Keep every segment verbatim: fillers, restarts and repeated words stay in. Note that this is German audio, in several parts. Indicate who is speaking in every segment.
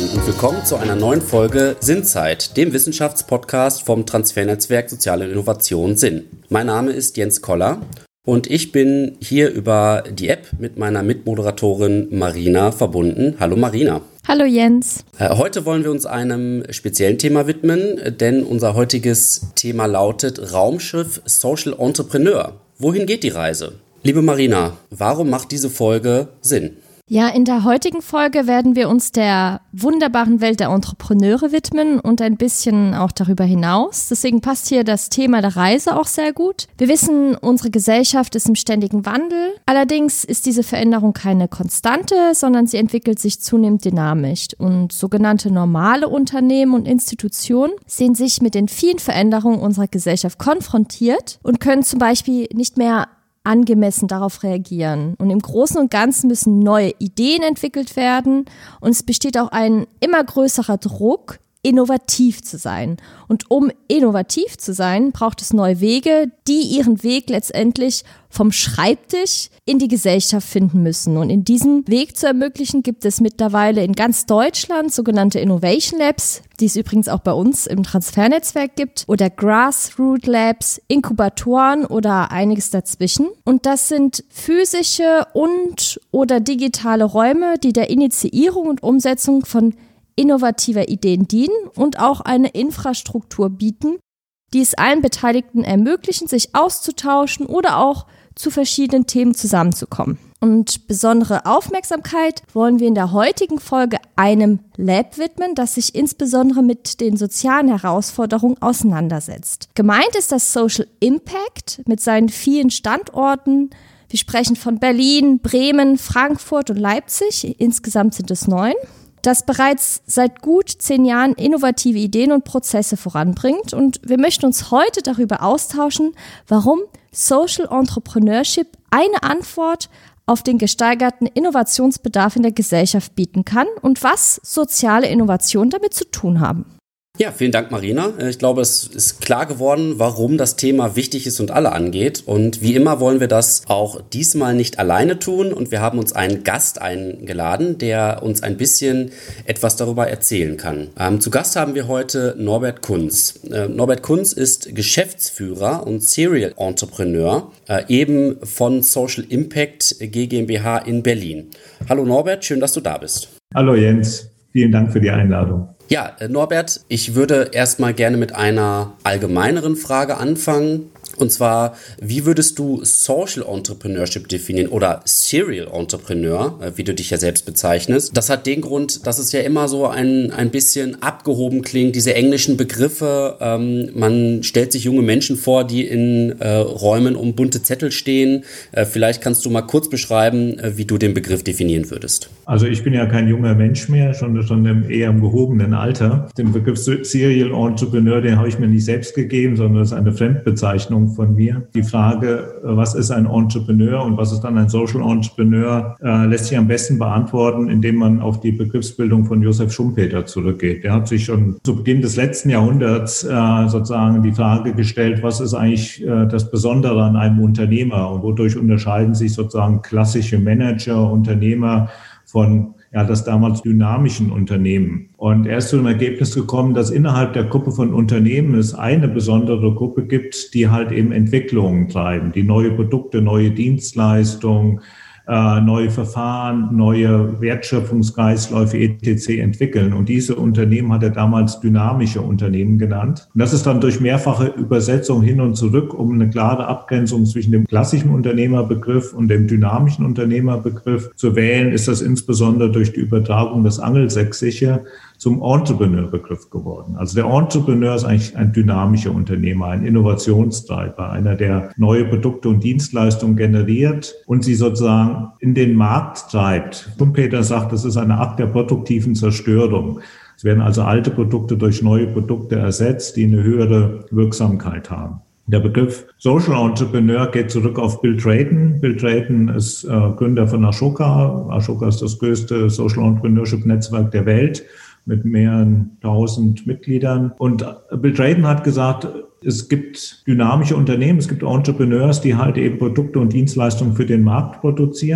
Speaker 1: und willkommen zu einer neuen Folge Sinnzeit, dem Wissenschaftspodcast vom Transfernetzwerk Soziale Innovation Sinn. Mein Name ist Jens Koller und ich bin hier über die App mit meiner Mitmoderatorin Marina verbunden. Hallo Marina.
Speaker 2: Hallo Jens.
Speaker 1: Heute wollen wir uns einem speziellen Thema widmen, denn unser heutiges Thema lautet Raumschiff Social Entrepreneur. Wohin geht die Reise? Liebe Marina, warum macht diese Folge Sinn?
Speaker 2: Ja, in der heutigen Folge werden wir uns der wunderbaren Welt der Entrepreneure widmen und ein bisschen auch darüber hinaus. Deswegen passt hier das Thema der Reise auch sehr gut. Wir wissen, unsere Gesellschaft ist im ständigen Wandel. Allerdings ist diese Veränderung keine Konstante, sondern sie entwickelt sich zunehmend dynamisch. Und sogenannte normale Unternehmen und Institutionen sehen sich mit den vielen Veränderungen unserer Gesellschaft konfrontiert und können zum Beispiel nicht mehr angemessen darauf reagieren. Und im Großen und Ganzen müssen neue Ideen entwickelt werden und es besteht auch ein immer größerer Druck, innovativ zu sein. Und um innovativ zu sein, braucht es neue Wege, die ihren Weg letztendlich vom Schreibtisch in die Gesellschaft finden müssen. Und in diesem Weg zu ermöglichen, gibt es mittlerweile in ganz Deutschland sogenannte Innovation Labs, die es übrigens auch bei uns im Transfernetzwerk gibt, oder Grassroot Labs, Inkubatoren oder einiges dazwischen. Und das sind physische und oder digitale Räume, die der Initiierung und Umsetzung von innovativer Ideen dienen und auch eine Infrastruktur bieten, die es allen Beteiligten ermöglichen, sich auszutauschen oder auch zu verschiedenen Themen zusammenzukommen. Und besondere Aufmerksamkeit wollen wir in der heutigen Folge einem Lab widmen, das sich insbesondere mit den sozialen Herausforderungen auseinandersetzt. Gemeint ist das Social Impact mit seinen vielen Standorten. Wir sprechen von Berlin, Bremen, Frankfurt und Leipzig. Insgesamt sind es neun. Das bereits seit gut zehn Jahren innovative Ideen und Prozesse voranbringt. Und wir möchten uns heute darüber austauschen, warum Social Entrepreneurship eine Antwort auf den gesteigerten Innovationsbedarf in der Gesellschaft bieten kann und was soziale Innovationen damit zu tun haben.
Speaker 1: Ja, vielen Dank, Marina. Ich glaube, es ist klar geworden, warum das Thema wichtig ist und alle angeht. Und wie immer wollen wir das auch diesmal nicht alleine tun. Und wir haben uns einen Gast eingeladen, der uns ein bisschen etwas darüber erzählen kann. Ähm, zu Gast haben wir heute Norbert Kunz. Äh, Norbert Kunz ist Geschäftsführer und Serial Entrepreneur, äh, eben von Social Impact GmbH in Berlin. Hallo Norbert, schön, dass du da bist.
Speaker 3: Hallo Jens, vielen Dank für die Einladung.
Speaker 1: Ja, Norbert, ich würde erstmal gerne mit einer allgemeineren Frage anfangen. Und zwar, wie würdest du Social Entrepreneurship definieren oder Serial Entrepreneur, wie du dich ja selbst bezeichnest? Das hat den Grund, dass es ja immer so ein, ein bisschen abgehoben klingt, diese englischen Begriffe. Ähm, man stellt sich junge Menschen vor, die in äh, Räumen um bunte Zettel stehen. Äh, vielleicht kannst du mal kurz beschreiben, äh, wie du den Begriff definieren würdest.
Speaker 3: Also ich bin ja kein junger Mensch mehr, schon, schon im eher im gehobenen Alter. Den Begriff Serial Entrepreneur, den habe ich mir nicht selbst gegeben, sondern das ist eine Fremdbezeichnung von mir. Die Frage, was ist ein Entrepreneur und was ist dann ein Social Entrepreneur, äh, lässt sich am besten beantworten, indem man auf die Begriffsbildung von Josef Schumpeter zurückgeht. Der hat sich schon zu Beginn des letzten Jahrhunderts äh, sozusagen die Frage gestellt, was ist eigentlich äh, das Besondere an einem Unternehmer und wodurch unterscheiden sich sozusagen klassische Manager, Unternehmer von ja, das damals dynamischen Unternehmen. Und er ist zu dem Ergebnis gekommen, dass innerhalb der Gruppe von Unternehmen es eine besondere Gruppe gibt, die halt eben Entwicklungen treiben, die neue Produkte, neue Dienstleistungen, äh, neue Verfahren, neue Wertschöpfungskreisläufe et cetera entwickeln. Und diese Unternehmen hat er damals dynamische Unternehmen genannt. Und das ist dann durch mehrfache Übersetzung hin und zurück, um eine klare Abgrenzung zwischen dem klassischen Unternehmerbegriff und dem dynamischen Unternehmerbegriff zu wählen, ist das insbesondere durch die Übertragung des Angelsächsische zum Entrepreneur-Begriff geworden. Also der Entrepreneur ist eigentlich ein dynamischer Unternehmer, ein Innovationstreiber, einer, der neue Produkte und Dienstleistungen generiert und sie sozusagen in den Markt treibt. Schumpeter sagt, das ist eine Akt der produktiven Zerstörung. Es werden also alte Produkte durch neue Produkte ersetzt, die eine höhere Wirksamkeit haben. Der Begriff Social Entrepreneur geht zurück auf Bill Drayton. Bill Drayton ist äh, Gründer von Ashoka. Ashoka ist das größte Social Entrepreneurship-Netzwerk der Welt mit mehreren tausend Mitgliedern. Und Bill Drayton hat gesagt, es gibt dynamische Unternehmen, es gibt Entrepreneurs, die halt eben Produkte und Dienstleistungen für den Markt produzieren.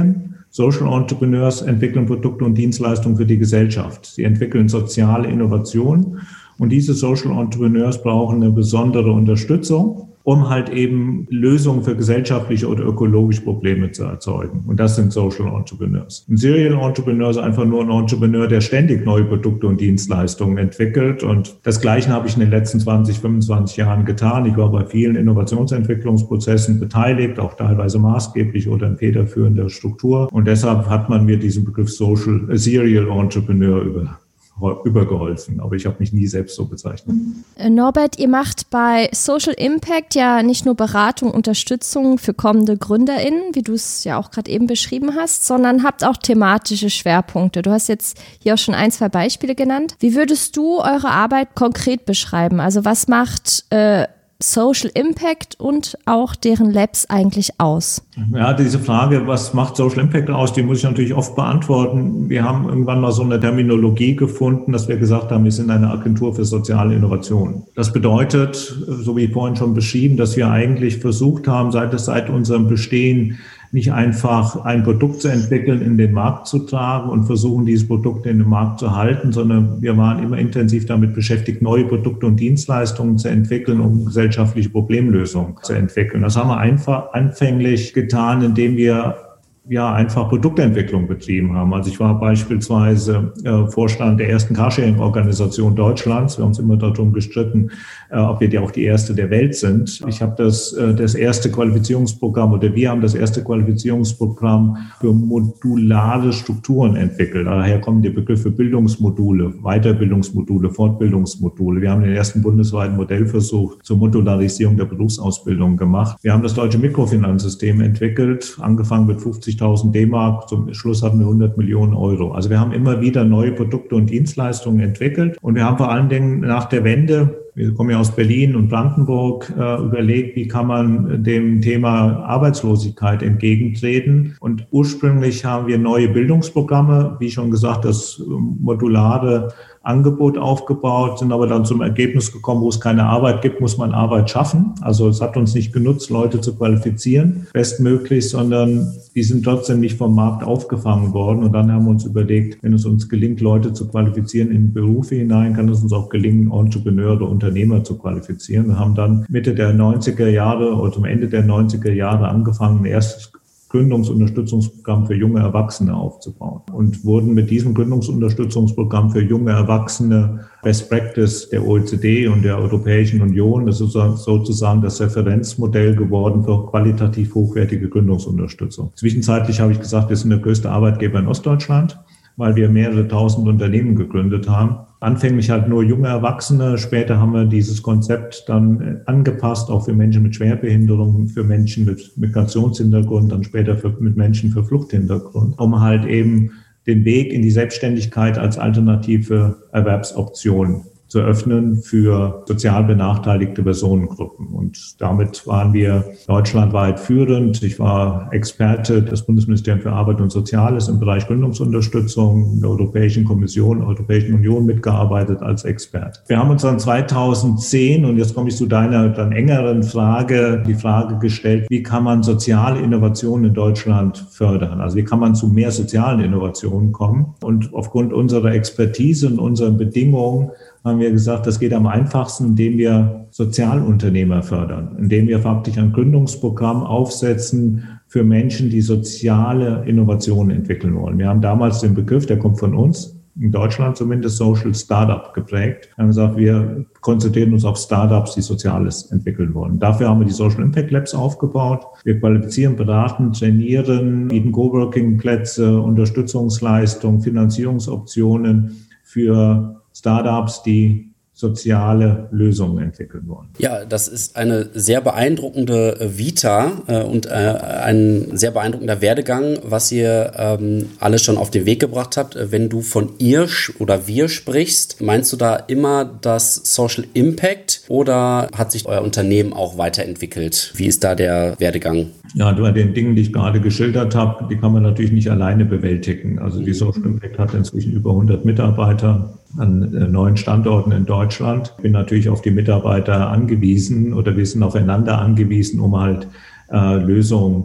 Speaker 3: Social Entrepreneurs entwickeln Produkte und Dienstleistungen für die Gesellschaft. Sie entwickeln soziale Innovationen und diese Social Entrepreneurs brauchen eine besondere Unterstützung, um halt eben Lösungen für gesellschaftliche oder ökologische Probleme zu erzeugen. Und das sind Social Entrepreneurs. Ein Serial Entrepreneur ist einfach nur ein Entrepreneur, der ständig neue Produkte und Dienstleistungen entwickelt. Und das Gleiche habe ich in den letzten zwanzig, fünfundzwanzig Jahren getan. Ich war bei vielen Innovationsentwicklungsprozessen beteiligt, auch teilweise maßgeblich oder in federführender Struktur. Und deshalb hat man mir diesen Begriff Social, äh, Serial Entrepreneur über übergeholfen, aber ich habe mich nie selbst so bezeichnet.
Speaker 2: Norbert, ihr macht bei Social Impact ja nicht nur Beratung, Unterstützung für kommende GründerInnen, wie du es ja auch gerade eben beschrieben hast, sondern habt auch thematische Schwerpunkte. Du hast jetzt hier auch schon ein, zwei Beispiele genannt. Wie würdest du eure Arbeit konkret beschreiben? Also was macht äh, Social Impact und auch deren Labs eigentlich aus?
Speaker 3: Ja, diese Frage, was macht Social Impact aus, die muss ich natürlich oft beantworten. Wir haben irgendwann mal so eine Terminologie gefunden, dass wir gesagt haben, wir sind eine Agentur für soziale Innovation. Das bedeutet, so wie vorhin schon beschrieben, dass wir eigentlich versucht haben, seit, seit unserem Bestehen nicht einfach ein Produkt zu entwickeln, in den Markt zu tragen und versuchen, dieses Produkt in den Markt zu halten, sondern wir waren immer intensiv damit beschäftigt, neue Produkte und Dienstleistungen zu entwickeln, um gesellschaftliche Problemlösungen zu entwickeln. Das haben wir einfach anfänglich getan, indem wir ja einfach Produktentwicklung betrieben haben. Also ich war beispielsweise äh, Vorstand der ersten Carsharing-Organisation Deutschlands. Wir haben uns immer darum gestritten, äh, ob wir die auch die erste der Welt sind. Ich habe das, äh, das erste Qualifizierungsprogramm oder wir haben das erste Qualifizierungsprogramm für modulare Strukturen entwickelt. Daher kommen die Begriffe Bildungsmodule, Weiterbildungsmodule, Fortbildungsmodule. Wir haben den ersten bundesweiten Modellversuch zur Modularisierung der Berufsausbildung gemacht. Wir haben das deutsche Mikrofinanzsystem entwickelt, angefangen mit fünfzigtausend D-Mark, zum Schluss hatten wir hundert Millionen Euro. Also wir haben immer wieder neue Produkte und Dienstleistungen entwickelt und wir haben vor allen Dingen nach der Wende, wir kommen ja aus Berlin und Brandenburg, äh, überlegt, wie kann man dem Thema Arbeitslosigkeit entgegentreten. Und ursprünglich haben wir neue Bildungsprogramme, wie schon gesagt, das modulare Angebot aufgebaut, sind aber dann zum Ergebnis gekommen, wo es keine Arbeit gibt, muss man Arbeit schaffen. Also es hat uns nicht genutzt, Leute zu qualifizieren, bestmöglich, sondern die sind trotzdem nicht vom Markt aufgefangen worden. Und dann haben wir uns überlegt, wenn es uns gelingt, Leute zu qualifizieren in Berufe hinein, kann es uns auch gelingen, Entrepreneure, Unternehmer zu qualifizieren. Wir haben dann Mitte der neunziger Jahre oder zum Ende der neunziger Jahre angefangen, ein erstes Gründungsunterstützungsprogramm für junge Erwachsene aufzubauen und wurden mit diesem Gründungsunterstützungsprogramm für junge Erwachsene Best Practice der O E C D und der Europäischen Union. Das ist sozusagen das Referenzmodell geworden für qualitativ hochwertige Gründungsunterstützung. Zwischenzeitlich habe ich gesagt, wir sind der größte Arbeitgeber in Ostdeutschland, weil wir mehrere tausend Unternehmen gegründet haben. Anfänglich halt nur junge Erwachsene. Später haben wir dieses Konzept dann angepasst, auch für Menschen mit Schwerbehinderungen, für Menschen mit Migrationshintergrund, dann später für, mit Menschen für Fluchthintergrund, um halt eben den Weg in die Selbstständigkeit als alternative Erwerbsoption zu öffnen für sozial benachteiligte Personengruppen. Und damit waren wir deutschlandweit führend. Ich war Experte des Bundesministeriums für Arbeit und Soziales im Bereich Gründungsunterstützung, in der Europäischen Kommission, Europäischen Union mitgearbeitet als Experte. Wir haben uns dann zweitausendzehn, und jetzt komme ich zu deiner dann engeren Frage, die Frage gestellt, wie kann man soziale Innovationen in Deutschland fördern? Also wie kann man zu mehr sozialen Innovationen kommen? Und aufgrund unserer Expertise und unseren Bedingungen haben wir gesagt, das geht am einfachsten, indem wir Sozialunternehmer fördern, indem wir faktisch ein Gründungsprogramm aufsetzen für Menschen, die soziale Innovationen entwickeln wollen. Wir haben damals den Begriff, der kommt von uns, in Deutschland zumindest Social Startup geprägt. Wir haben gesagt, wir konzentrieren uns auf Startups, die Soziales entwickeln wollen. Dafür haben wir die Social Impact Labs aufgebaut. Wir qualifizieren, beraten, trainieren, bieten Coworking-Plätze, Unterstützungsleistungen, Finanzierungsoptionen für Startups, die soziale Lösungen entwickeln wollen.
Speaker 1: Ja, das ist eine sehr beeindruckende Vita äh, und äh, ein sehr beeindruckender Werdegang, was ihr ähm, alles schon auf den Weg gebracht habt. Wenn du von ihr oder wir sprichst, meinst du da immer das Social Impact oder hat sich euer Unternehmen auch weiterentwickelt? Wie ist da der Werdegang?
Speaker 3: Ja, bei den Dingen, die ich gerade geschildert habe, die kann man natürlich nicht alleine bewältigen. Also die Social Impact hat inzwischen über hundert Mitarbeiter an äh, neun Standorten in Deutschland. Ich bin natürlich auf die Mitarbeiter angewiesen oder wir sind aufeinander angewiesen, um halt äh, Lösungen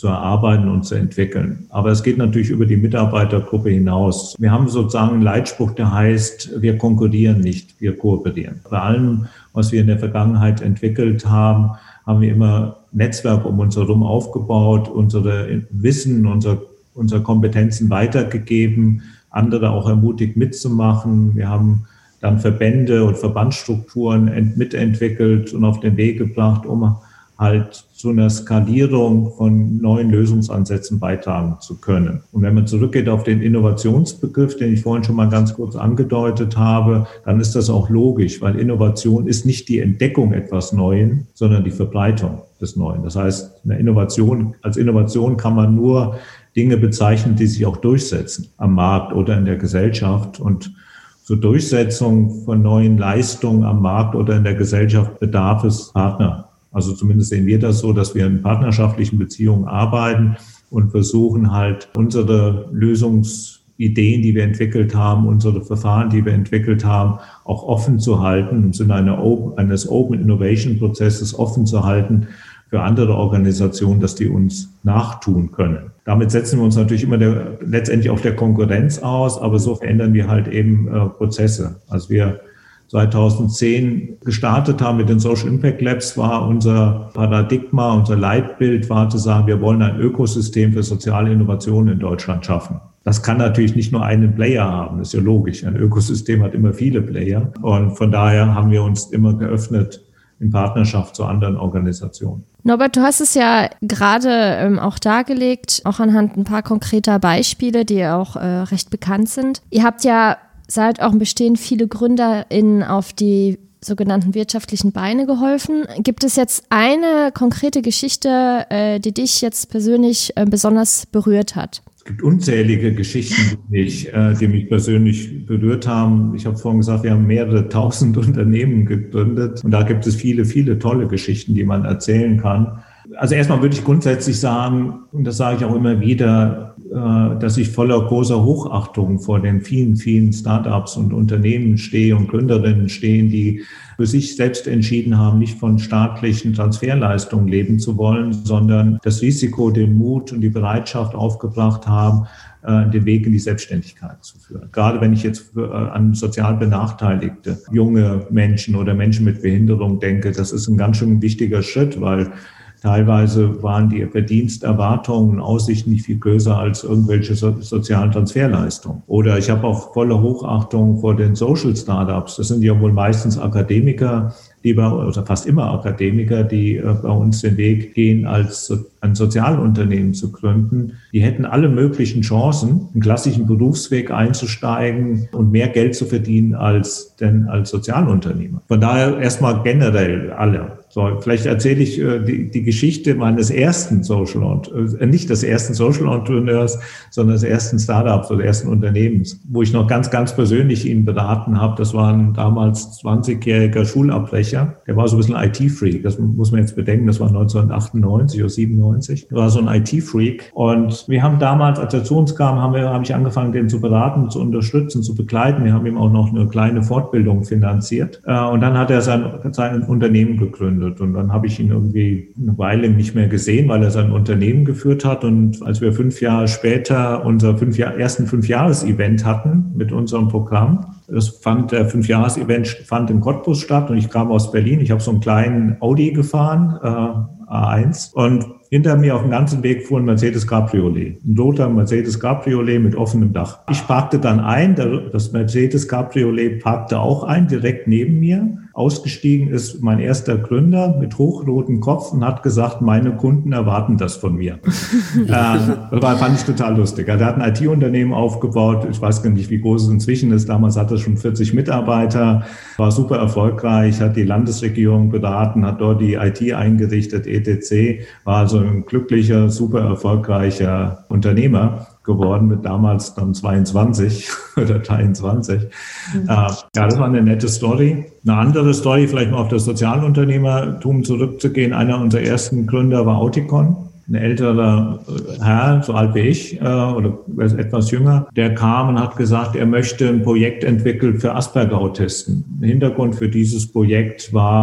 Speaker 3: zu erarbeiten und zu entwickeln. Aber es geht natürlich über die Mitarbeitergruppe hinaus. Wir haben sozusagen einen Leitspruch, der heißt, wir konkurrieren nicht, wir kooperieren. Bei allem, was wir in der Vergangenheit entwickelt haben, haben wir immer Netzwerk um uns herum aufgebaut, unsere Wissen, unsere, unsere Kompetenzen weitergegeben, andere auch ermutigt mitzumachen. Wir haben dann Verbände und Verbandsstrukturen ent- mitentwickelt und auf den Weg gebracht, um halt zu einer Skalierung von neuen Lösungsansätzen beitragen zu können. Und wenn man zurückgeht auf den Innovationsbegriff, den ich vorhin schon mal ganz kurz angedeutet habe, dann ist das auch logisch, weil Innovation ist nicht die Entdeckung etwas Neuen, sondern die Verbreitung des Neuen. Das heißt, eine Innovation, als Innovation kann man nur Dinge bezeichnen, die sich auch durchsetzen am Markt oder in der Gesellschaft. Und zur Durchsetzung von neuen Leistungen am Markt oder in der Gesellschaft bedarf es Partner. Also zumindest sehen wir das so, dass wir in partnerschaftlichen Beziehungen arbeiten und versuchen halt unsere Lösungsideen, die wir entwickelt haben, unsere Verfahren, die wir entwickelt haben, auch offen zu halten, im Sinne einer Open, eines Open Innovation Prozesses offen zu halten für andere Organisationen, dass die uns nachtun können. Damit setzen wir uns natürlich immer der, letztendlich auf der Konkurrenz aus, aber so verändern wir halt eben äh, Prozesse. Als wir zweitausendzehn gestartet haben mit den Social Impact Labs, war unser Paradigma, unser Leitbild war zu sagen, wir wollen ein Ökosystem für soziale Innovation in Deutschland schaffen. Das kann natürlich nicht nur einen Player haben, das ist ja logisch. Ein Ökosystem hat immer viele Player und von daher haben wir uns immer geöffnet in Partnerschaft zu anderen Organisationen.
Speaker 2: Norbert, du hast es ja gerade ähm, auch dargelegt, auch anhand ein paar konkreter Beispiele, die auch äh, recht bekannt sind. Ihr habt ja seit eurem Bestehen viele GründerInnen auf die sogenannten wirtschaftlichen Beine geholfen. Gibt es jetzt eine konkrete Geschichte, äh, die dich jetzt persönlich äh, besonders berührt hat?
Speaker 3: Es gibt unzählige Geschichten, die mich, äh, die mich persönlich berührt haben. Ich habe vorhin gesagt, wir haben mehrere tausend Unternehmen gegründet und da gibt es viele, viele tolle Geschichten, die man erzählen kann. Also erstmal würde ich grundsätzlich sagen, und das sage ich auch immer wieder, äh, dass ich voller großer Hochachtung vor den vielen, vielen Startups und Unternehmen stehe und Gründerinnen stehen, die für sich selbst entschieden haben, nicht von staatlichen Transferleistungen leben zu wollen, sondern das Risiko, den Mut und die Bereitschaft aufgebracht haben, den Weg in die Selbstständigkeit zu führen. Gerade wenn ich jetzt an sozial benachteiligte junge Menschen oder Menschen mit Behinderung denke, das ist ein ganz schön wichtiger Schritt, weil teilweise waren die Verdiensterwartungen und Aussichten nicht viel größer als irgendwelche so- sozialen Transferleistungen. Oder ich habe auch volle Hochachtung vor den Social Startups. Das sind ja wohl meistens Akademiker, die bei, oder fast immer Akademiker, die äh, bei uns den Weg gehen, als so, ein Sozialunternehmen zu gründen. Die hätten alle möglichen Chancen, einen klassischen Berufsweg einzusteigen und mehr Geld zu verdienen als denn als Sozialunternehmer. Von daher erstmal generell alle. So, vielleicht erzähle ich äh, die, die Geschichte meines ersten Social, äh, nicht des ersten Social Entrepreneurs, sondern des ersten Startups oder ersten Unternehmens, wo ich noch ganz, ganz persönlich ihn beraten habe. Das war ein damals zwanzigjähriger Schulabbrecher. Der war so ein bisschen I T-Freak. Das muss man jetzt bedenken. Das war neunzehnhundertachtundneunzig oder siebenundneunzig. Er war so ein I T-Freak. Und wir haben damals, als er zu uns kam, haben wir, habe ich angefangen, den zu beraten, zu unterstützen, zu begleiten. Wir haben ihm auch noch eine kleine Fortbildung finanziert. Äh, und dann hat er sein, sein Unternehmen gegründet. Und dann habe ich ihn irgendwie eine Weile nicht mehr gesehen, weil er sein Unternehmen geführt hat. Und als wir fünf Jahre später unser fünf Jahr, ersten Fünfjahres-Event hatten mit unserem Programm, das fand, der Fünfjahres-Event fand in Cottbus statt und ich kam aus Berlin. Ich habe so einen kleinen Audi gefahren, äh, A eins. Und hinter mir auf dem ganzen Weg fuhr ein Mercedes Cabriolet, ein roter Mercedes Cabriolet mit offenem Dach. Ich parkte dann ein, das Mercedes Cabriolet parkte auch ein, direkt neben mir. Ausgestiegen ist mein erster Gründer mit hochrotem Kopf und hat gesagt, meine Kunden erwarten das von mir. äh, das fand ich total lustig. Er hat ein I T-Unternehmen aufgebaut, ich weiß gar nicht, wie groß es inzwischen ist, damals hatte es schon vierzig Mitarbeiter, war super erfolgreich, hat die Landesregierung beraten, hat dort die I T eingerichtet, et cetera, war also ein glücklicher, super erfolgreicher Unternehmer geworden mit damals dann zweiundzwanzig oder dreiundzwanzig. Mhm. Äh, ja, das war eine nette Story. Eine andere Story, vielleicht mal auf das Sozialunternehmertum zurückzugehen. Einer unserer ersten Gründer war Auticon. Ein älterer Herr, so alt wie ich, äh, oder etwas jünger, der kam und hat gesagt, er möchte ein Projekt entwickeln für Asperger-Autisten. Der Hintergrund für dieses Projekt war,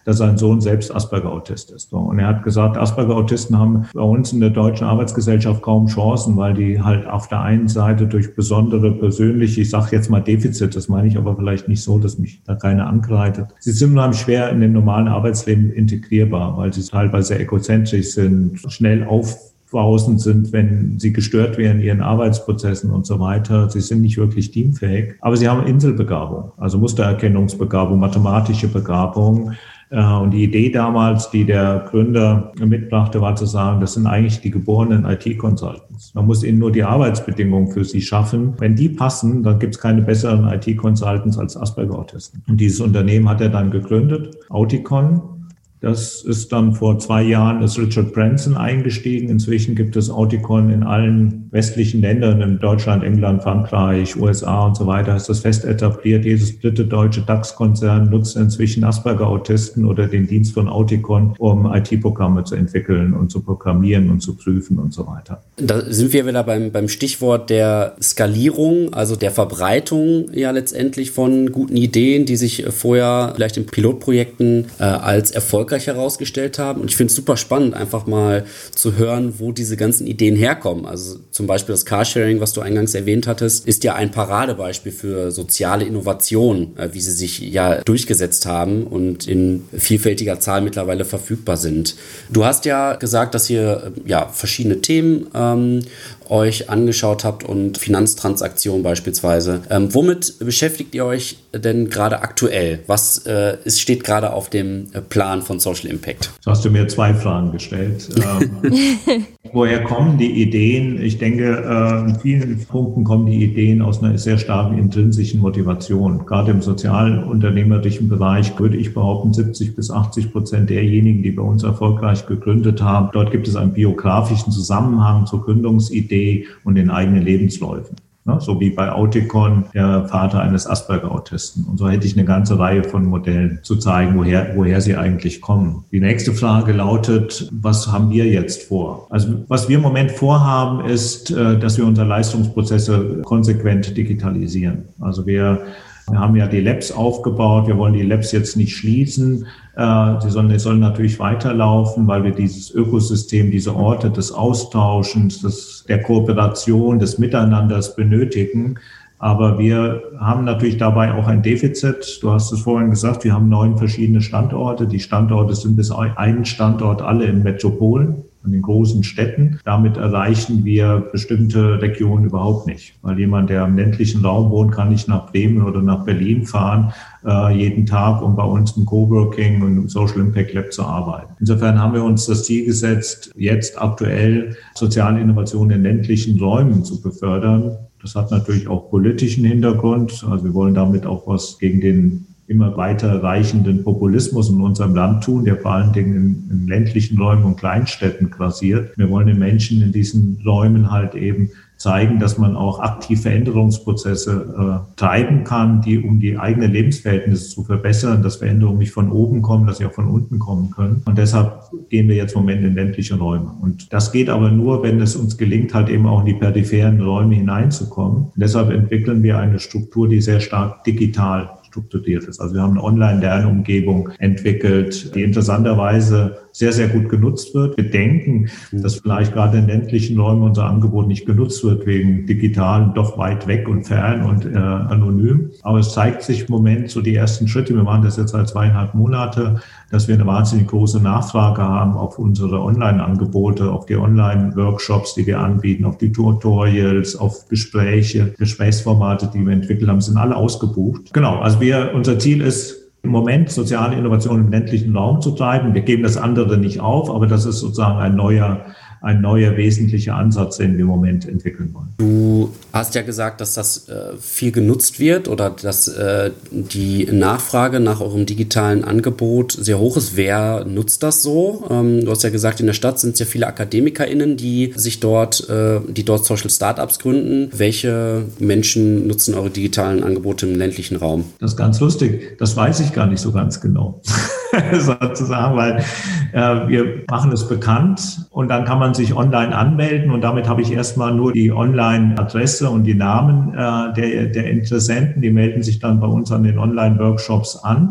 Speaker 3: dass sein Sohn selbst Asperger-Autist ist. Und er hat gesagt, Asperger-Autisten haben bei uns in der deutschen Arbeitsgesellschaft kaum Chancen, weil die halt auf der einen Seite durch besondere persönliche, ich sage jetzt mal Defizit, das meine ich aber vielleicht nicht so, dass mich da keiner angreift. Sie sind unheimlich schwer in dem normalen Arbeitsleben integrierbar, weil sie teilweise egozentrisch sind, schnell auf sind, wenn sie gestört werden in ihren Arbeitsprozessen und so weiter. Sie sind nicht wirklich teamfähig, aber sie haben Inselbegabung, also Mustererkennungsbegabung, mathematische Begabung. Und die Idee damals, die der Gründer mitbrachte, war zu sagen, das sind eigentlich die geborenen I T-Consultants. Man muss ihnen nur die Arbeitsbedingungen für sie schaffen. Wenn die passen, dann gibt es keine besseren I T-Consultants als Asperger-Autisten. Und dieses Unternehmen hat er dann gegründet, Auticon. Das ist dann vor zwei Jahren, ist Richard Branson eingestiegen. Inzwischen gibt es Auticon in allen westlichen Ländern, in Deutschland, England, Frankreich, U S A und so weiter, ist das fest etabliert. Jedes dritte deutsche DAX-Konzern nutzt inzwischen Asperger-Autisten oder den Dienst von Auticon, um I T-Programme zu entwickeln und zu programmieren und zu prüfen und so weiter.
Speaker 1: Da sind wir wieder beim, beim Stichwort der Skalierung, also der Verbreitung ja letztendlich von guten Ideen, die sich vorher vielleicht in Pilotprojekten äh, als erfolgreich herausgestellt haben. Und ich finde es super spannend, einfach mal zu hören, wo diese ganzen Ideen herkommen. Also zum Beispiel das Carsharing, was du eingangs erwähnt hattest, ist ja ein Paradebeispiel für soziale Innovation, wie sie sich ja durchgesetzt haben und in vielfältiger Zahl mittlerweile verfügbar sind. Du hast ja gesagt, dass ihr ja verschiedene Themen ähm, euch angeschaut habt und Finanztransaktionen beispielsweise. Ähm, womit beschäftigt ihr euch denn gerade aktuell? Was äh, ist, steht gerade auf dem Plan von Social Impact?
Speaker 3: So hast du mir zwei Fragen gestellt. ähm, woher kommen die Ideen? Ich denke, äh, in vielen Punkten kommen die Ideen aus einer sehr starken intrinsischen Motivation. Gerade im sozialunternehmerischen Bereich würde ich behaupten, siebzig bis achtzig Prozent derjenigen, die bei uns erfolgreich gegründet haben, dort gibt es einen biografischen Zusammenhang zur Gründungsidee und den eigenen Lebensläufen. Ja, so wie bei Auticon, der Vater eines Asperger-Autisten. Und so hätte ich eine ganze Reihe von Modellen zu zeigen, woher, woher sie eigentlich kommen. Die nächste Frage lautet, was haben wir jetzt vor? Also was wir im Moment vorhaben, ist, dass wir unsere Leistungsprozesse konsequent digitalisieren. Also wir Wir haben ja die Labs aufgebaut. Wir wollen die Labs jetzt nicht schließen. Sie sollen, die sollen natürlich weiterlaufen, weil wir dieses Ökosystem, diese Orte des Austauschens, des, der Kooperation, des Miteinanders benötigen. Aber wir haben natürlich dabei auch ein Defizit. Du hast es vorhin gesagt, wir haben neun verschiedene Standorte. Die Standorte sind bis einen Standort alle in Metropolen, in den großen Städten. Damit erreichen wir bestimmte Regionen überhaupt nicht. Weil jemand, der im ländlichen Raum wohnt, kann nicht nach Bremen oder nach Berlin fahren, äh, jeden Tag, um bei uns im Coworking und im Social Impact Lab zu arbeiten. Insofern haben wir uns das Ziel gesetzt, jetzt aktuell soziale Innovationen in ländlichen Räumen zu befördern. Das hat natürlich auch politischen Hintergrund. Also wir wollen damit auch was gegen den immer weiter reichenden Populismus in unserem Land tun, der vor allen Dingen in, in ländlichen Räumen und Kleinstädten grassiert. Wir wollen den Menschen in diesen Räumen halt eben zeigen, dass man auch aktiv Veränderungsprozesse äh, treiben kann, die um die eigenen Lebensverhältnisse zu verbessern, dass Veränderungen nicht von oben kommen, dass sie auch von unten kommen können. Und deshalb gehen wir jetzt im Moment in ländliche Räume. Und das geht aber nur, wenn es uns gelingt, halt eben auch in die peripheren Räume hineinzukommen. Und deshalb entwickeln wir eine Struktur, die sehr stark digital strukturiert ist. Also wir haben eine Online-Lernumgebung entwickelt, die interessanterweise sehr, sehr gut genutzt wird. Wir denken, dass vielleicht gerade in ländlichen Räumen unser Angebot nicht genutzt wird, wegen digitalen doch weit weg und fern und äh, anonym. Aber es zeigt sich im Moment so die ersten Schritte. Wir machen das jetzt seit zweieinhalb Monate, dass wir eine wahnsinnig große Nachfrage haben auf unsere Online-Angebote, auf die Online-Workshops, die wir anbieten, auf die Tutorials, auf Gespräche, Gesprächsformate, die wir entwickelt haben, sind alle ausgebucht. Genau, also wir, unser Ziel ist, im Moment soziale Innovation im ländlichen Raum zu treiben. Wir geben das andere nicht auf, aber das ist sozusagen ein neuer, ein neuer wesentlicher Ansatz, den wir im Moment entwickeln wollen.
Speaker 1: Du hast ja gesagt, dass das äh, viel genutzt wird oder dass äh, die Nachfrage nach eurem digitalen Angebot sehr hoch ist. Wer nutzt das so? Ähm, du hast ja gesagt, in der Stadt sind es ja viele AkademikerInnen, die sich dort, äh, die dort Social Startups gründen. Welche Menschen nutzen eure digitalen Angebote im ländlichen Raum?
Speaker 3: Das ist ganz lustig. Das weiß ich gar nicht so ganz genau. Sozusagen, weil äh, wir machen es bekannt und dann kann man sich online anmelden und damit habe ich erstmal nur die Online-Adresse und die Namen äh, der, der Interessenten, die melden sich dann bei uns an den Online-Workshops an.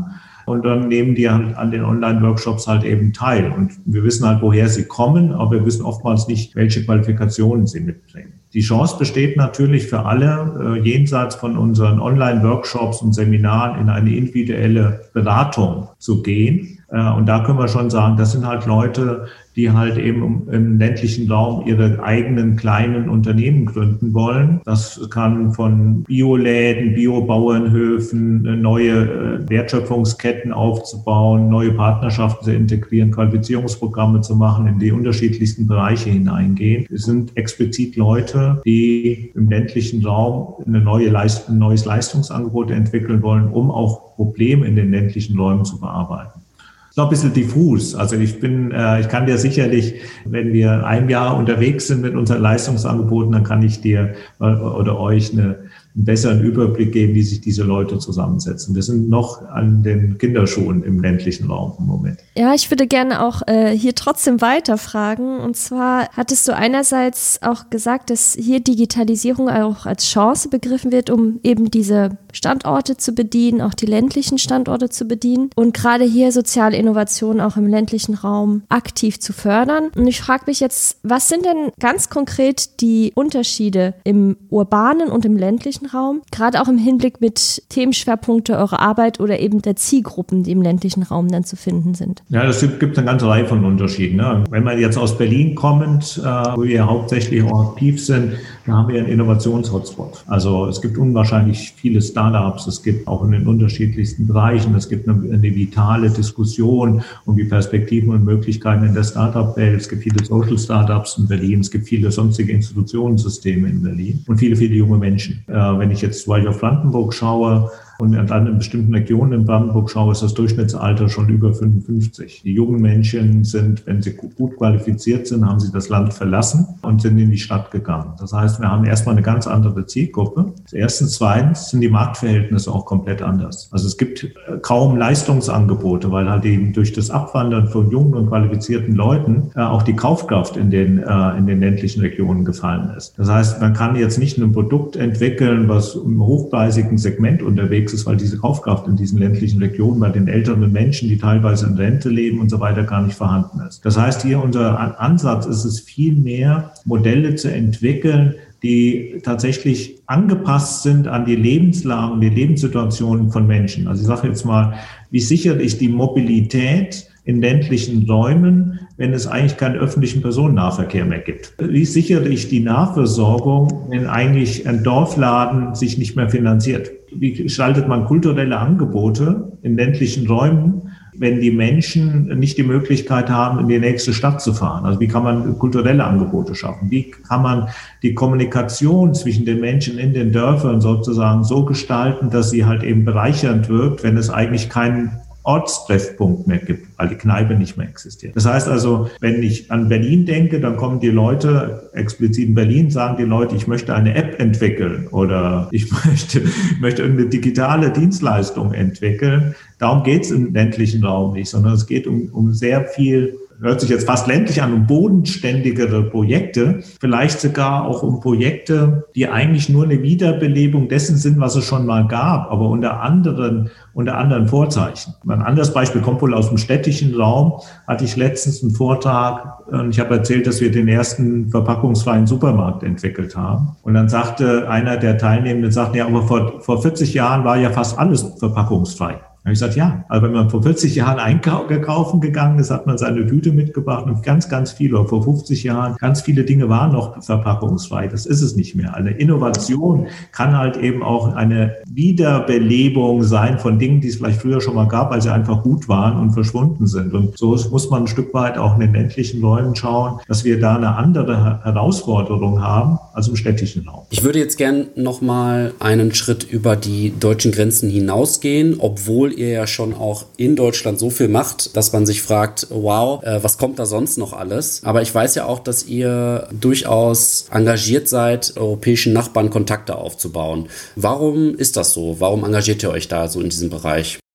Speaker 3: Und dann nehmen die halt an den Online-Workshops halt eben teil. Und wir wissen halt, woher sie kommen, aber wir wissen oftmals nicht, welche Qualifikationen sie mitbringen. Die Chance besteht natürlich für alle, äh, jenseits von unseren Online-Workshops und Seminaren in eine individuelle Beratung zu gehen. Äh, und da können wir schon sagen, das sind halt Leute, die halt eben im ländlichen Raum ihre eigenen kleinen Unternehmen gründen wollen. Das kann von Bioläden, Biobauernhöfen, neue Wertschöpfungsketten aufzubauen, neue Partnerschaften zu integrieren, Qualifizierungsprogramme zu machen, in die unterschiedlichsten Bereiche hineingehen. Es sind explizit Leute, die im ländlichen Raum eine neue Leist- ein neues Leistungsangebot entwickeln wollen, um auch Probleme in den ländlichen Räumen zu bearbeiten. Noch ein bisschen diffus. Also ich bin, äh, ich kann dir sicherlich, wenn wir ein Jahr unterwegs sind mit unseren Leistungsangeboten, dann kann ich dir äh, oder euch eine, einen besseren Überblick geben, wie sich diese Leute zusammensetzen. Wir sind noch an den Kinderschuhen im ländlichen Raum im Moment.
Speaker 2: Ja, ich würde gerne auch äh, hier trotzdem weiterfragen. Und zwar hattest du einerseits auch gesagt, dass hier Digitalisierung auch als Chance begriffen wird, um eben diese Standorte zu bedienen, auch die ländlichen Standorte zu bedienen und gerade hier soziale Innovation auch im ländlichen Raum aktiv zu fördern. Und ich frage mich jetzt, was sind denn ganz konkret die Unterschiede im urbanen und im ländlichen Raum, gerade auch im Hinblick mit Themenschwerpunkte eurer Arbeit oder eben der Zielgruppen, die im ländlichen Raum dann zu finden sind?
Speaker 3: Ja, das gibt eine ganze Reihe von Unterschieden. Ne? Wenn man jetzt aus Berlin kommend, äh, wo wir hauptsächlich auch aktiv sind, da haben wir einen Innovations-Hotspot. Also es gibt unwahrscheinlich viele Startups, es gibt auch in den unterschiedlichsten Bereichen, es gibt eine, eine vitale Diskussion um die Perspektiven und Möglichkeiten in der Startup-Welt. Es gibt viele Social Startups in Berlin, es gibt viele sonstige Institutionensysteme in Berlin und viele, viele junge Menschen. Äh, wenn ich jetzt weil ich auf Brandenburg schaue, und dann in bestimmten Regionen in Brandenburg schaue, ist das Durchschnittsalter schon über fünfundfünfzig. Die jungen Menschen sind, wenn sie gut qualifiziert sind, haben sie das Land verlassen und sind in die Stadt gegangen. Das heißt, wir haben erstmal eine ganz andere Zielgruppe. Erstens, zweitens sind die Marktverhältnisse auch komplett anders. Also es gibt kaum Leistungsangebote, weil halt eben durch das Abwandern von jungen und qualifizierten Leuten äh, auch die Kaufkraft in den, äh, in den ländlichen Regionen gefallen ist. Das heißt, man kann jetzt nicht ein Produkt entwickeln, was im hochpreisigen Segment unterwegs ist, weil diese Kaufkraft in diesen ländlichen Regionen bei den älteren Menschen, die teilweise in Rente leben und so weiter, gar nicht vorhanden ist. Das heißt, hier unser Ansatz ist es viel mehr, Modelle zu entwickeln, die tatsächlich angepasst sind an die Lebenslagen und die Lebenssituationen von Menschen. Also ich sage jetzt mal, wie sichere ich die Mobilität in ländlichen Räumen, wenn es eigentlich keinen öffentlichen Personennahverkehr mehr gibt? Wie sichere ich die Nahversorgung, wenn eigentlich ein Dorfladen sich nicht mehr finanziert? Wie gestaltet man kulturelle Angebote in ländlichen Räumen, wenn die Menschen nicht die Möglichkeit haben, in die nächste Stadt zu fahren? Also wie kann man kulturelle Angebote schaffen? Wie kann man die Kommunikation zwischen den Menschen in den Dörfern sozusagen so gestalten, dass sie halt eben bereichernd wirkt, wenn es eigentlich keinen Ortstreffpunkt mehr gibt, weil die Kneipe nicht mehr existiert. Das heißt also, wenn ich an Berlin denke, dann kommen die Leute, explizit in Berlin, sagen die Leute, ich möchte eine App entwickeln oder ich möchte, möchte irgendeine digitale Dienstleistung entwickeln. Darum geht es im ländlichen Raum nicht, sondern es geht um, um sehr viel, hört sich jetzt fast ländlich an, um bodenständigere Projekte, vielleicht sogar auch um Projekte, die eigentlich nur eine Wiederbelebung dessen sind, was es schon mal gab, aber unter anderen, unter anderen Vorzeichen. Ein anderes Beispiel kommt wohl aus dem städtischen Raum, hatte ich letztens einen Vortrag und ich habe erzählt, dass wir den ersten verpackungsfreien Supermarkt entwickelt haben. Und dann sagte einer der Teilnehmenden, sagte, ja, aber vor, vor vierzig Jahren war ja fast alles verpackungsfrei. Da habe ich gesagt, ja, also wenn man vor vierzig Jahren einkaufen gegangen ist, hat man seine Tüte mitgebracht und ganz, ganz viele, oder vor fünfzig Jahren, ganz viele Dinge waren noch verpackungsfrei. Das ist es nicht mehr. Eine Innovation kann halt eben auch eine Wiederbelebung sein von Dingen, die es vielleicht früher schon mal gab, weil sie einfach gut waren und verschwunden sind. Und so muss man ein Stück weit auch in den ländlichen Räumen schauen, dass wir da eine andere Herausforderung haben als im städtischen Raum.
Speaker 1: Ich würde jetzt gern nochmal einen Schritt über die deutschen Grenzen hinausgehen, obwohl ihr ja schon auch in Deutschland so viel macht, dass man sich fragt, wow, äh, was kommt da sonst noch alles? Aber ich weiß ja auch, dass ihr durchaus engagiert seid, europäischen Nachbarn Kontakte aufzubauen. Warum ist das so? Warum engagiert ihr euch da so in diesem Bereich?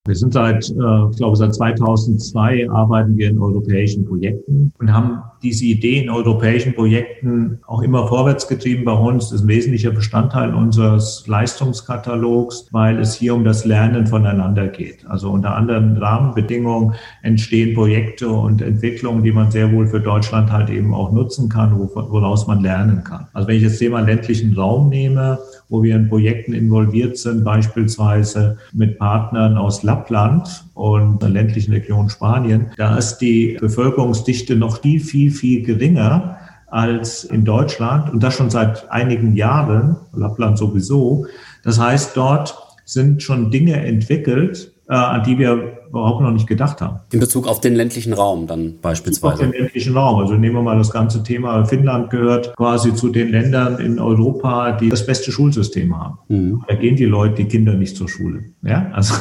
Speaker 3: Wir sind seit, äh, ich glaube, seit zweitausendzwei arbeiten wir in europäischen Projekten und haben diese Idee in europäischen Projekten auch immer vorwärts getrieben bei uns. Das ist ein wesentlicher Bestandteil unseres Leistungskatalogs, weil es hier um das Lernen voneinander geht. Also unter anderen Rahmenbedingungen entstehen Projekte und Entwicklungen, die man sehr wohl für Deutschland halt eben auch nutzen kann, woraus man lernen kann. Also wenn ich das Thema ländlichen Raum nehme, wo wir in Projekten involviert sind, beispielsweise mit Partnern aus Lappland und der ländlichen Region Spanien, da ist die Bevölkerungsdichte noch viel, viel, viel geringer als in Deutschland und das schon seit einigen Jahren, Lappland sowieso. Das heißt, dort sind schon Dinge entwickelt, äh, an die wir überhaupt noch nicht gedacht haben.
Speaker 1: In Bezug auf den ländlichen Raum dann beispielsweise?
Speaker 3: Auf den ländlichen Raum. Also nehmen wir mal das ganze Thema. Finnland gehört quasi zu den Ländern in Europa, die das beste Schulsystem haben. Mhm. Da gehen die Leute, die Kinder nicht zur Schule. Ja, also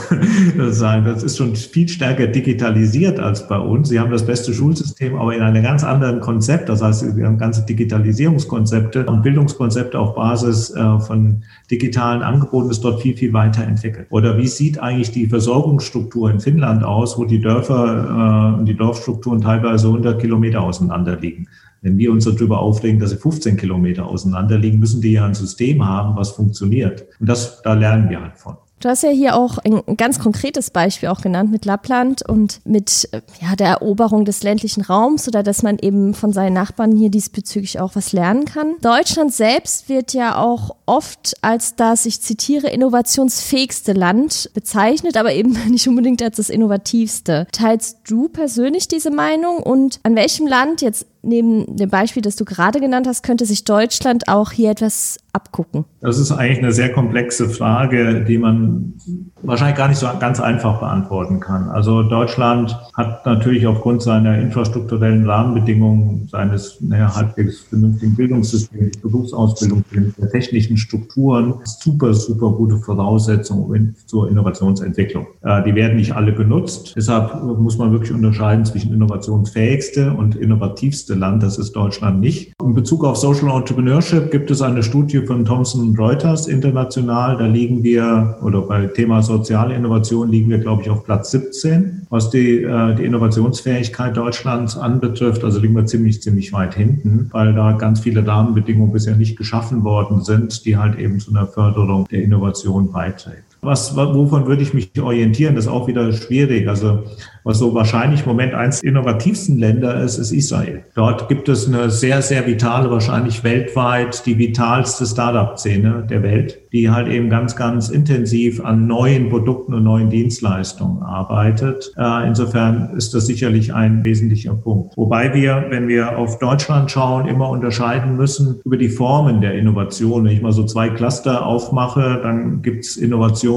Speaker 3: das ist schon viel stärker digitalisiert als bei uns. Sie haben das beste Schulsystem, aber in einem ganz anderen Konzept. Das heißt, wir haben ganze Digitalisierungskonzepte und Bildungskonzepte auf Basis äh, von digitalen Angeboten ist dort viel, viel weiter entwickelt. Oder wie sieht eigentlich die Versorgungsstruktur in Finnland aus, wo die Dörfer und äh, die Dorfstrukturen teilweise hundert Kilometer auseinander liegen. Wenn wir uns darüber aufregen, dass sie fünfzehn Kilometer auseinander liegen, müssen die ja ein System haben, was funktioniert. Und das, da lernen wir halt von.
Speaker 2: Du hast ja hier auch ein ganz konkretes Beispiel auch genannt mit Lappland und mit ja, der Eroberung des ländlichen Raums oder dass man eben von seinen Nachbarn hier diesbezüglich auch was lernen kann. Deutschland selbst wird ja auch oft als das, ich zitiere, innovationsfähigste Land bezeichnet, aber eben nicht unbedingt als das innovativste. Teilst du persönlich diese Meinung und an welchem Land jetzt neben dem Beispiel, das du gerade genannt hast, könnte sich Deutschland auch hier etwas abgucken?
Speaker 3: Das ist eigentlich eine sehr komplexe Frage, die man wahrscheinlich gar nicht so ganz einfach beantworten kann. Also Deutschland hat natürlich aufgrund seiner infrastrukturellen Rahmenbedingungen, seines naja, halbwegs vernünftigen Bildungssystems, Berufsausbildung, der technischen Strukturen, super, super gute Voraussetzungen zur Innovationsentwicklung. Äh, die werden nicht alle genutzt. Deshalb muss man wirklich unterscheiden zwischen innovationsfähigste und innovativste Land. Das ist Deutschland nicht. In Bezug auf Social Entrepreneurship gibt es eine Studie von Thomson Reuters international. Da liegen wir, oder bei Thema soziale Innovation liegen wir, glaube ich, auf Platz siebzehn, was die, äh, die Innovationsfähigkeit Deutschlands anbetrifft. Also liegen wir ziemlich, ziemlich weit hinten, weil da ganz viele Rahmenbedingungen bisher nicht geschaffen worden sind, die halt eben zu einer Förderung der Innovation beiträgt. Was, wovon würde ich mich orientieren? Das ist auch wieder schwierig. Also was so wahrscheinlich im Moment eins der innovativsten Länder ist, ist Israel. Dort gibt es eine sehr, sehr vitale, wahrscheinlich weltweit die vitalste Startup-Szene der Welt, die halt eben ganz, ganz intensiv an neuen Produkten und neuen Dienstleistungen arbeitet. Insofern ist das sicherlich ein wesentlicher Punkt. Wobei wir, wenn wir auf Deutschland schauen, immer unterscheiden müssen über die Formen der Innovation. Wenn ich mal so zwei Cluster aufmache, dann gibt es Innovationen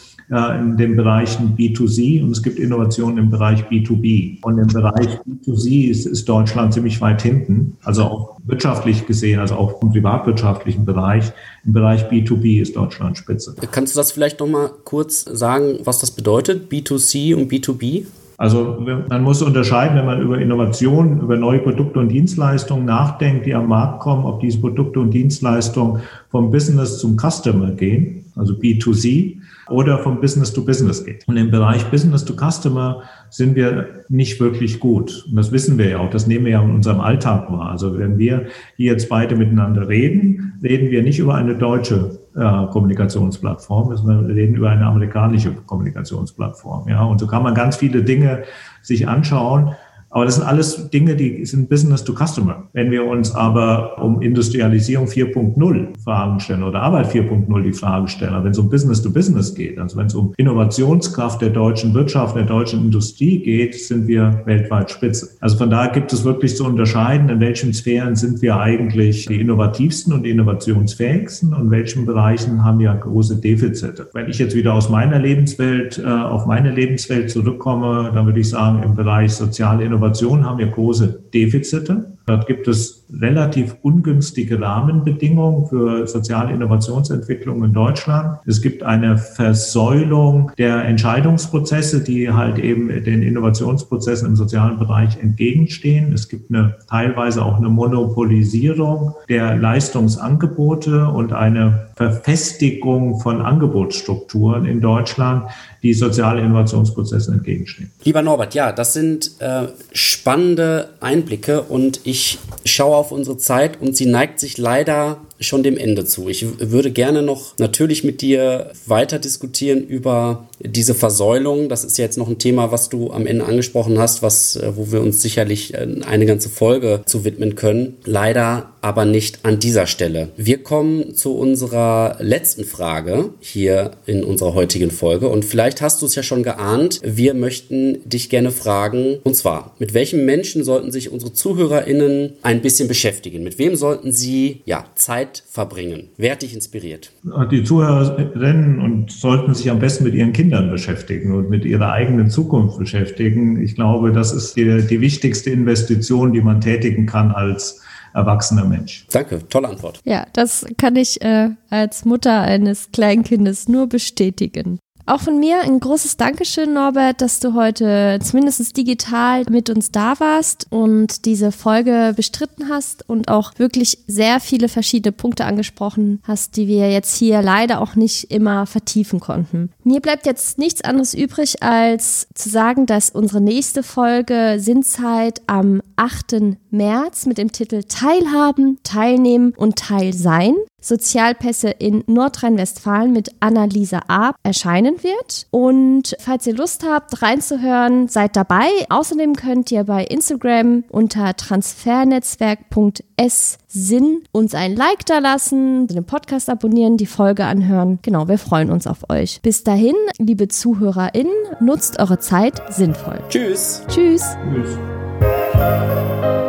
Speaker 3: in den Bereichen B zwei C und es gibt Innovationen im Bereich B zwei B. Und im Bereich B zwei C ist, ist Deutschland ziemlich weit hinten, also auch wirtschaftlich gesehen, also auch im privatwirtschaftlichen Bereich. Im Bereich B zwei B ist Deutschland Spitze.
Speaker 1: Kannst du das vielleicht nochmal kurz sagen, was das bedeutet, B zwei C und B zwei B?
Speaker 3: Also man muss unterscheiden, wenn man über Innovationen, über neue Produkte und Dienstleistungen nachdenkt, die am Markt kommen, ob diese Produkte und Dienstleistungen vom Business zum Customer gehen, also B zwei C, oder vom Business to Business geht. Und im Bereich Business to Customer sind wir nicht wirklich gut. Und das wissen wir ja auch, das nehmen wir ja in unserem Alltag wahr. Also wenn wir hier jetzt beide miteinander reden, reden wir nicht über eine deutsche äh, Kommunikationsplattform, sondern wir reden über eine amerikanische Kommunikationsplattform. Ja, und so kann man ganz viele Dinge sich anschauen. Aber das sind alles Dinge, die sind Business to Customer. Wenn wir uns aber um Industrialisierung vier Punkt null Fragen stellen oder Arbeit vier Punkt null die Frage stellen, wenn es um Business to Business geht, also wenn es um Innovationskraft der deutschen Wirtschaft, der deutschen Industrie geht, sind wir weltweit Spitze. Also von daher gibt es wirklich zu unterscheiden, in welchen Sphären sind wir eigentlich die innovativsten und die innovationsfähigsten und in welchen Bereichen haben wir große Defizite. Wenn ich jetzt wieder aus meiner Lebenswelt, äh, auf meine Lebenswelt zurückkomme, dann würde ich sagen, im Bereich soziale Innovation haben wir große Defizite. Dort gibt es relativ ungünstige Rahmenbedingungen für soziale Innovationsentwicklung in Deutschland. Es gibt eine Versäulung der Entscheidungsprozesse, die halt eben den Innovationsprozessen im sozialen Bereich entgegenstehen. Es gibt eine teilweise auch eine Monopolisierung der Leistungsangebote und eine Verfestigung von Angebotsstrukturen in Deutschland, die soziale Innovationsprozessen entgegenstehen.
Speaker 1: Lieber Norbert, ja, das sind äh, spannende Einblicke und ich schaue auf unsere Zeit und sie neigt sich leider schon dem Ende zu. Ich w- würde gerne noch natürlich mit dir weiter diskutieren über diese Versäulung. Das ist ja jetzt noch ein Thema, was du am Ende angesprochen hast, was, äh, wo wir uns sicherlich äh, eine ganze Folge zu widmen können. Leider aber nicht an dieser Stelle. Wir kommen zu unserer letzten Frage hier in unserer heutigen Folge und vielleicht hast du es ja schon geahnt. Wir möchten dich gerne fragen, und zwar, mit welchem Menschen sollten sich unsere ZuhörerInnen ein bisschen beschäftigen? Mit wem sollten sie, ja, Zeit verbringen? Wer hat dich inspiriert?
Speaker 3: Die Zuhörerinnen und sollten sich am besten mit ihren Kindern beschäftigen und mit ihrer eigenen Zukunft beschäftigen. Ich glaube, das ist die, die wichtigste Investition, die man tätigen kann als erwachsener Mensch.
Speaker 1: Danke, tolle Antwort.
Speaker 2: Ja, das kann ich äh, als Mutter eines Kleinkindes nur bestätigen. Auch von mir ein großes Dankeschön, Norbert, dass du heute zumindest digital mit uns da warst und diese Folge bestritten hast und auch wirklich sehr viele verschiedene Punkte angesprochen hast, die wir jetzt hier leider auch nicht immer vertiefen konnten. Mir bleibt jetzt nichts anderes übrig, als zu sagen, dass unsere nächste Folge Sinnzeit am achten März mit dem Titel Teilhaben, Teilnehmen und Teilsein, Sozialpässe in Nordrhein-Westfalen mit Annalisa Arp erscheinen wird. Und falls ihr Lust habt, reinzuhören, seid dabei. Außerdem könnt ihr bei Instagram unter transfernetzwerk punkt s sinn uns ein Like da lassen, den Podcast abonnieren, die Folge anhören. Genau, wir freuen uns auf euch. Bis dahin, liebe ZuhörerInnen, nutzt eure Zeit sinnvoll.
Speaker 1: Tschüss.
Speaker 2: Tschüss.
Speaker 3: Tschüss.